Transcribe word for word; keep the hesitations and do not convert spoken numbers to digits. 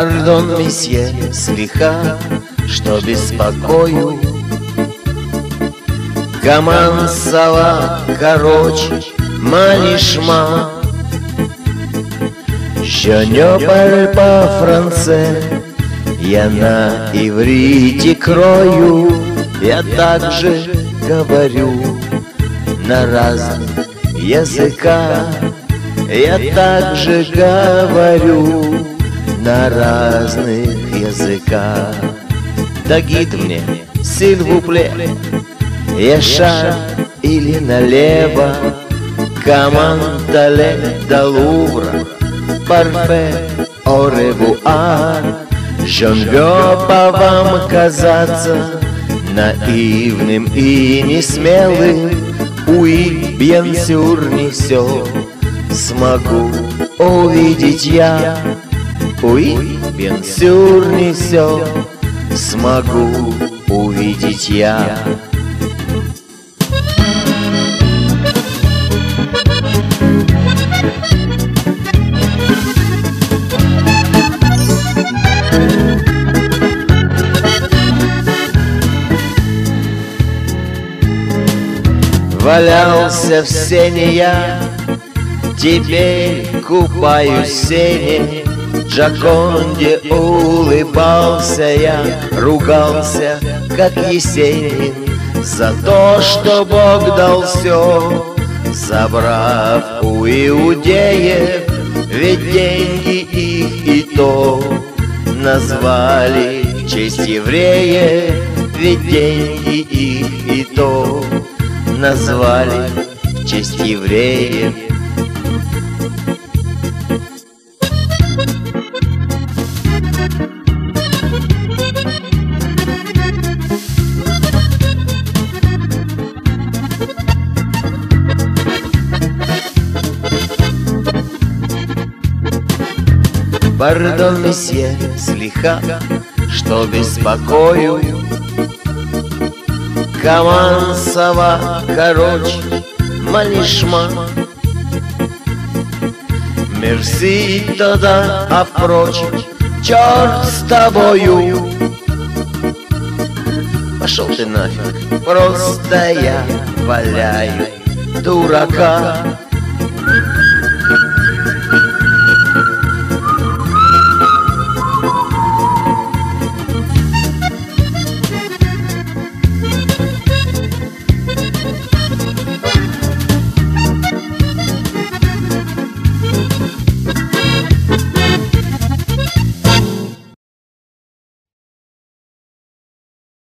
Пардон, месье, слегка, что беспокою. Comment ça va, короче, малишма. Je ne parle pas français, я на иврите крою. Я также говорю на разных языках. Я также говорю на разных языках. Тагит мне, s'il vous plaît, Яшар или налево, comment aller до Лувра, parfait, au revoir. Je ne veux pas вам казаться наивным и несмелым. Oui, bien sûr, не все смогу увидеть я. Oui, bien sûr, не все смогу увидеть я. Валялся в сене я, теперь купаюсь в сене. Джоконде улыбался я, ругался, как Есенин, за то, что Бог дал все, забрав у иудеев. Ведь деньги их и то назвали в честь евреев. Ведь деньги их и то назвали в честь евреев. Пардон, месье, слегка, что беспокою. Comment ça va, короче, малишма. Мерси тогда, а впрочем, черт с тобою. Пошел ты нафиг, просто я валяю дурака.